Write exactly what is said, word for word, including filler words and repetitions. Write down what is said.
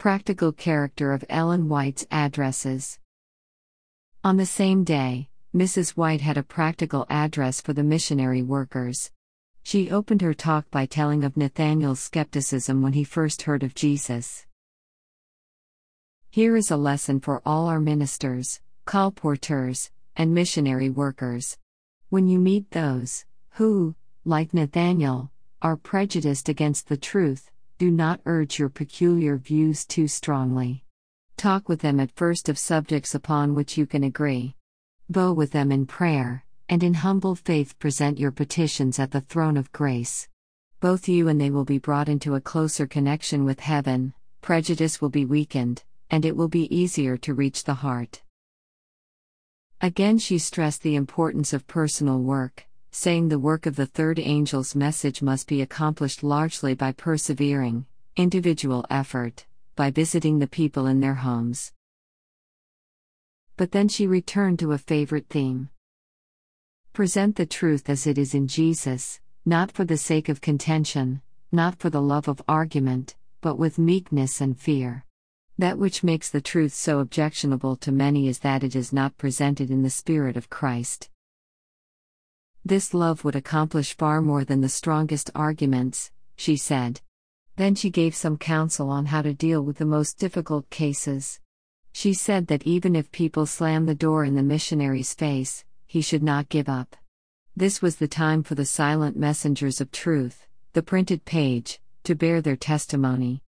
Practical character of Ellen White's addresses. On the same day, Missus White had a practical address for the missionary workers. She opened her talk by telling of Nathanael's skepticism when he first heard of Jesus. Here is a lesson for all our ministers, colporteurs, and missionary workers. When you meet those who, like Nathanael, are prejudiced against the truth, do not urge your peculiar views too strongly. Talk with them at first of subjects upon which you can agree. Bow with them in prayer, and in humble faith present your petitions at the throne of grace. Both you and they will be brought into a closer connection with heaven, prejudice will be weakened, and it will be easier to reach the heart. Again she stressed the importance of personal work, saying the work of the third angel's message must be accomplished largely by persevering, individual effort, by visiting the people in their homes. But then she returned to a favorite theme. Present the truth as it is in Jesus, not for the sake of contention, not for the love of argument, but with meekness and fear. That which makes the truth so objectionable to many is that it is not presented in the spirit of Christ. This love would accomplish far more than the strongest arguments, she said. Then she gave some counsel on how to deal with the most difficult cases. She said that even if people slam the door in the missionary's face, he should not give up. This was the time for the silent messengers of truth, the printed page, to bear their testimony.